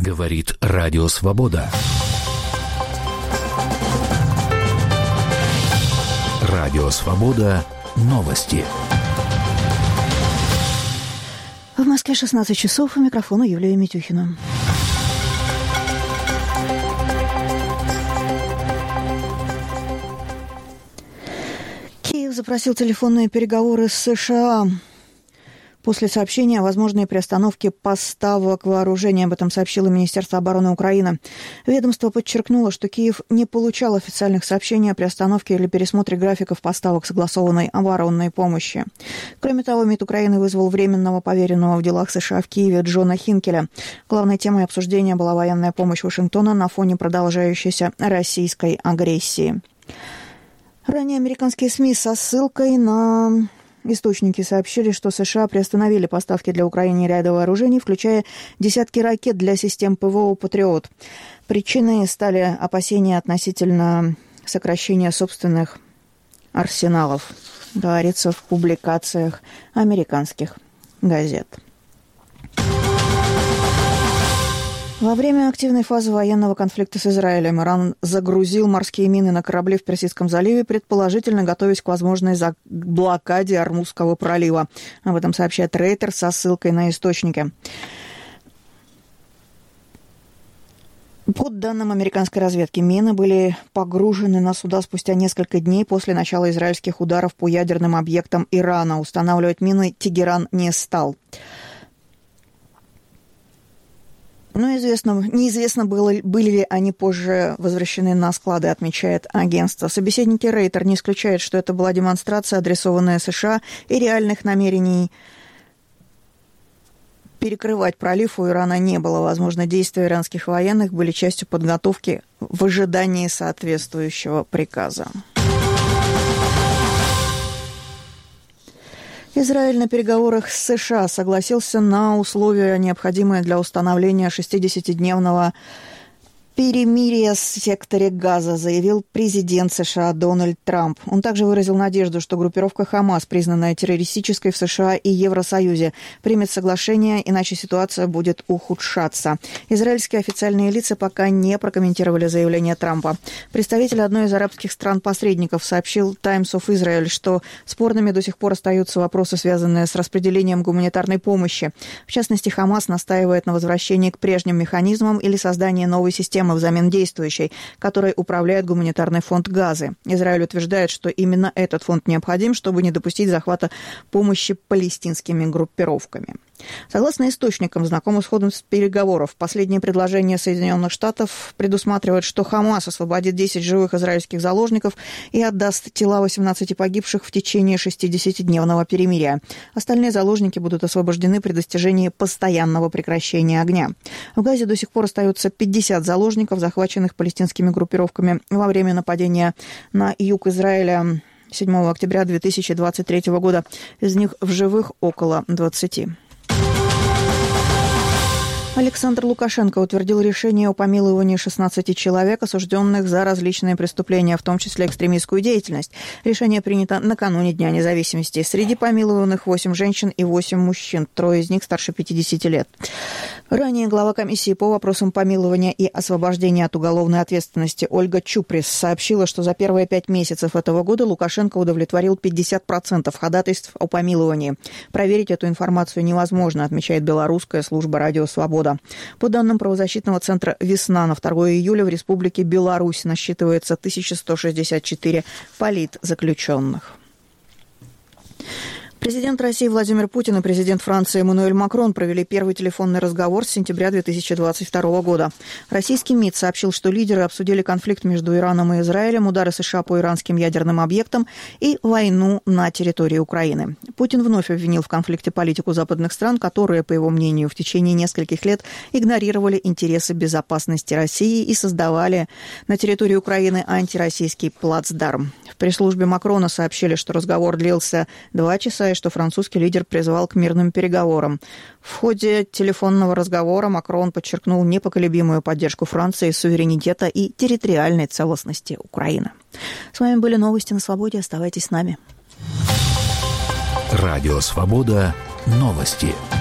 Говорит Радио Свобода. Радио Свобода. Новости. В Москве 16 часов. У микрофона Юлия Митюхина. Киев запросил телефонные переговоры с США после сообщения о возможной приостановке поставок вооружения. Об этом сообщило Министерство обороны Украины. Ведомство подчеркнуло, что Киев не получал официальных сообщений о приостановке или пересмотре графиков поставок согласованной оборонной помощи. Кроме того, МИД Украины вызвал временного поверенного в делах США в Киеве Джона Хинкеля. Главной темой обсуждения была военная помощь Вашингтона на фоне продолжающейся российской агрессии. Ранее американские СМИ со ссылкой на источники сообщили, что США приостановили поставки для Украины ряда вооружений, включая десятки ракет для систем ПВО «Патриот». Причиной стали опасения относительно сокращения собственных арсеналов, говорится в публикациях американских газет. Во время активной фазы военного конфликта с Израилем Иран загрузил морские мины на корабли в Персидском заливе, предположительно готовясь к возможной блокаде Ормузского пролива. Об этом сообщает Рейтер со ссылкой на источники. По данным американской разведки, мины были погружены на суда спустя несколько дней после начала израильских ударов по ядерным объектам Ирана. Устанавливать мины Тегеран не стал. Но неизвестно, были ли они позже возвращены на склады, отмечает агентство. Собеседники Рейтер не исключают, что это была демонстрация, адресованная США, и реальных намерений перекрывать пролив у Ирана не было. Возможно, действия иранских военных были частью подготовки в ожидании соответствующего приказа. Израиль на переговорах с США согласился на условия, необходимые для установления 60-дневного перемирия в секторе Газа, заявил президент США Дональд Трамп. Он также выразил надежду, что группировка Хамас, признанная террористической в США и Евросоюзе, примет соглашение, иначе ситуация будет ухудшаться. Израильские официальные лица пока не прокомментировали заявление Трампа. Представитель одной из арабских стран-посредников сообщил Times of Israel, что спорными до сих пор остаются вопросы, связанные с распределением гуманитарной помощи. В частности, Хамас настаивает на возвращении к прежним механизмам или создании новой системы взамен действующей, которой управляет гуманитарный фонд Газы. Израиль утверждает, что именно этот фонд необходим, чтобы не допустить захвата помощи палестинскими группировками. Согласно источникам, знакомым с ходом переговоров, последнее предложение Соединенных Штатов предусматривает, что Хамас освободит 10 живых израильских заложников и отдаст тела 18 погибших в течение 60-дневного перемирия. Остальные заложники будут освобождены при достижении постоянного прекращения огня. В Газе до сих пор остается 50 заложников, захваченных палестинскими группировками во время нападения на юг Израиля 7 октября 2023 года. Из них в живых около 20. Александр Лукашенко утвердил решение о помиловании 16 человек, осужденных за различные преступления, в том числе экстремистскую деятельность. Решение принято накануне Дня независимости. Среди помилованных 8 женщин и 8 мужчин, 3 из них старше 50 лет. Ранее глава комиссии по вопросам помилования и освобождения от уголовной ответственности Ольга Чуприс сообщила, что за первые 5 месяцев этого года Лукашенко удовлетворил 50% ходатайств о помиловании. Проверить эту информацию невозможно, отмечает белорусская служба «Радио Свобода». По данным правозащитного центра «Весна», на 2 июля в Республике Беларусь насчитывается 1164 политзаключенных. Президент России Владимир Путин и президент Франции Эммануэль Макрон провели первый телефонный разговор с сентября 2022 года. Российский МИД сообщил, что лидеры обсудили конфликт между Ираном и Израилем, удары США по иранским ядерным объектам и войну на территории Украины. Путин вновь обвинил в конфликте политику западных стран, которые, по его мнению, в течение нескольких лет игнорировали интересы безопасности России и создавали на территории Украины антироссийский плацдарм. В пресс-службе Макрона сообщили, что разговор длился 2 часа и что французский лидер призывал к мирным переговорам. В ходе телефонного разговора Макрон подчеркнул непоколебимую поддержку Франции, суверенитета и территориальной целостности Украины. С вами были новости на Свободе. Оставайтесь с нами. Радио Свобода. Новости.